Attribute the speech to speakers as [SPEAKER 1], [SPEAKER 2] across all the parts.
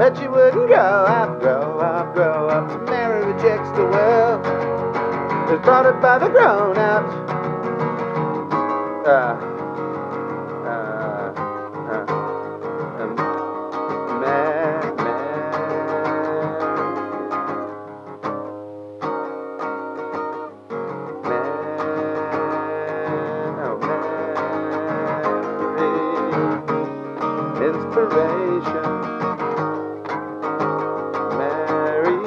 [SPEAKER 1] But she wouldn't grow up, grow up, grow up. Mary rejects the world that's brought up by the grown-ups. Inspiration, Mary.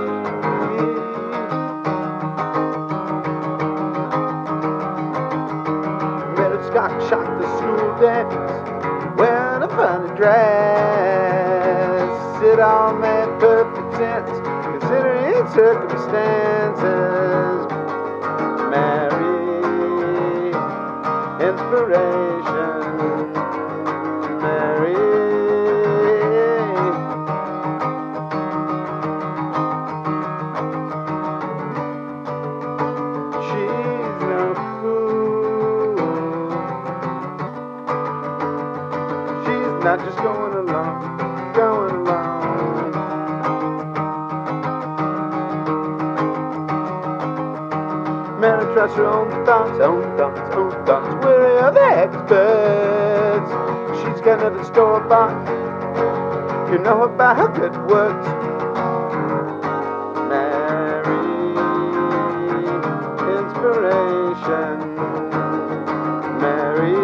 [SPEAKER 1] Mary Scott shot the school dance, wearing a funny dress. It all made perfect sense, considering circumstances. Mary, inspiration. Mary, she's no fool. She's not just going along, going along. Mary trusts her own thoughts, own thoughts, own thoughts. Weary of the experts. She's got nothing store-bought. You know about her good works. Mary, inspiration. Mary,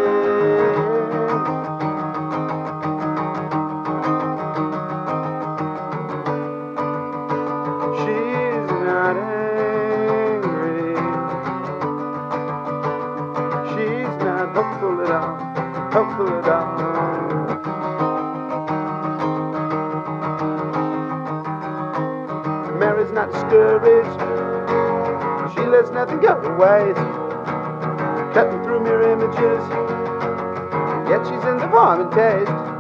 [SPEAKER 1] she's not angry. She's not hopeful at all. Hopeful at all. Mary's not discouraged. She lets nothing go to waste. Cutting through mirror images, yet she's in the farming taste.